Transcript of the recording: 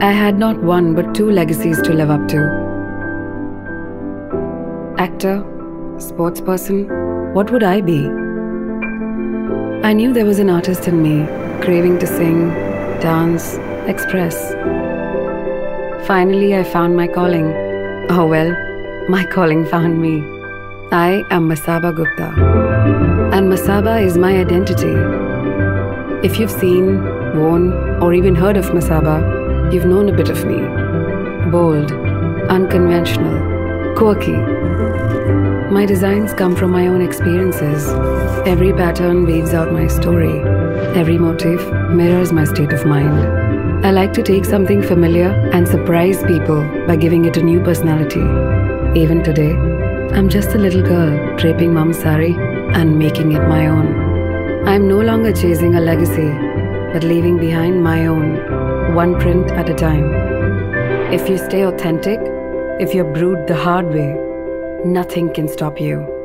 I had not one but two legacies to live up to. Actor, sportsperson, what would I be? I knew there was an artist in me, craving to sing, dance, express. Finally, I found my calling. Oh well, my calling found me. I am Masaba Gupta, and Masaba is my identity. If you've seen, worn, or even heard of Masaba, you've known a bit of me. Bold, unconventional, quirky. My designs come from my own experiences. Every pattern weaves out my story. Every motif mirrors my state of mind. I like to take something familiar and surprise people by giving it a new personality. Even today, I'm just a little girl draping mom's sari and making it my own. I'm no longer chasing a legacy, but leaving behind my own, one print at a time. If you stay authentic, if you're brewed the hard way, nothing can stop you.